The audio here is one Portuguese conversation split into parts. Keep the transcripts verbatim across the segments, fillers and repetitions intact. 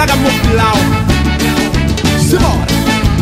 Ragamufilau. Simbora!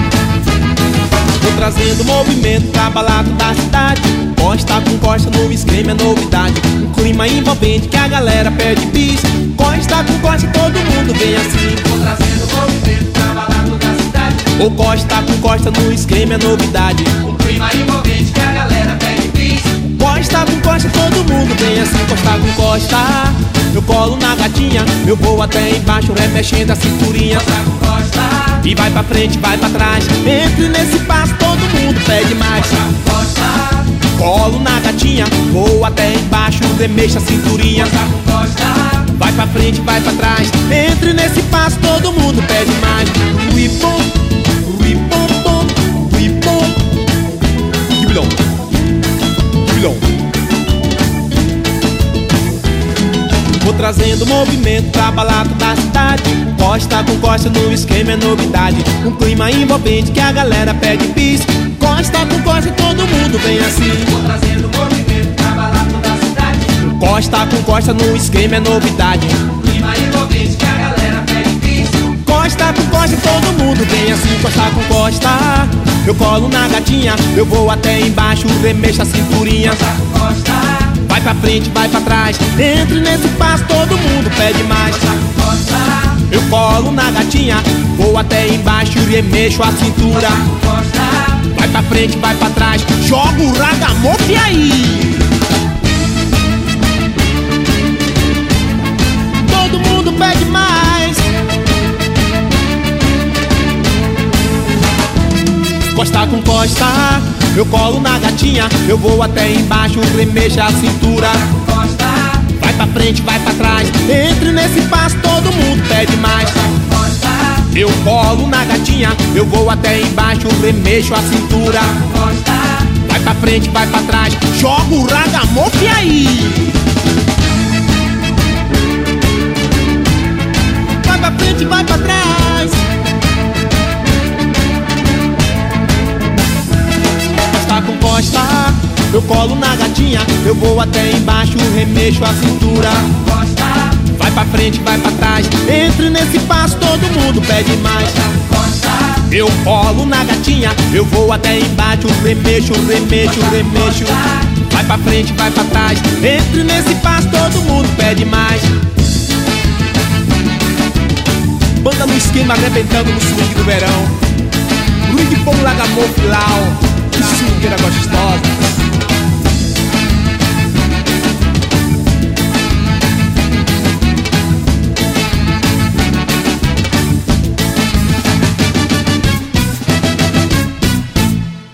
Tô trazendo movimento pra balada da cidade. Costa com costa no esquema é novidade. Um clima envolvente que a galera pede bis. Costa com costa todo mundo vem assim. Tô trazendo movimento pra balada da cidade. Ou costa com costa no esquema é novidade. Um clima envolvente que a galera pede bis. Costa com costa todo mundo vem assim. Costa com costa, eu colo na gatinha. Eu vou até embaixo remexendo a cinturinha. Costa com costa, e vai pra frente, vai pra trás. Entre nesse passo todo mundo pede mais. costa com costa, Colo na gatinha, vou até embaixo, remexa a cinturinha. costa com costa, Vai pra frente, vai pra trás. Entre nesse passo todo mundo pede mais. Ripom, ripom, pom, ripom. Gibilão, gibilão. Vou trazendo movimento pra balada da cidade. Costa com costa no esquema é novidade. Um clima envolvente que a galera pede bis. Costa com costa todo mundo vem assim. tô trazendo movimento pra balada da cidade. Costa com costa no esquema é novidade. Clima envolvente que a galera pede bis. Costa com costa todo mundo vem assim. Costa com costa, eu colo na gatinha. Eu vou até embaixo, remexa a cinturinha. Costa com costa, Vai pra frente, vai pra trás. Entre nesse passo todo mundo pede mais. costa com costa, Eu colo na gatinha, vou até embaixo, remexo a cintura. costa com costa, Vai pra frente, vai pra trás, joga o ragamuffin aí. Todo mundo pede mais. Costa com costa, eu colo na gatinha. Eu vou até embaixo, remexa a cintura. costa, Vai pra frente, vai pra trás. Entre nesse passo, todo mundo pede mais. costa, Eu colo na gatinha, eu vou até embaixo, remexo a cintura. costa, Vai pra frente, vai pra trás, joga o ragamuffin aí. Vai pra frente, vai pra trás. Costa com costa, eu colo na gatinha. Eu vou até embaixo, remexo a cintura. costa, Vai pra frente, vai pra trás. Entre nesse passo, todo mundo pede mais. costa, Eu colo na gatinha, eu vou até embaixo, remexo, remexo, remexo. Vai pra frente, vai pra trás. Entre nesse passo, todo mundo pede mais. Banda no esquema, arrebentando no swing do verão. Luiz de Pão Ragamufilau. Que swingueira gostosa.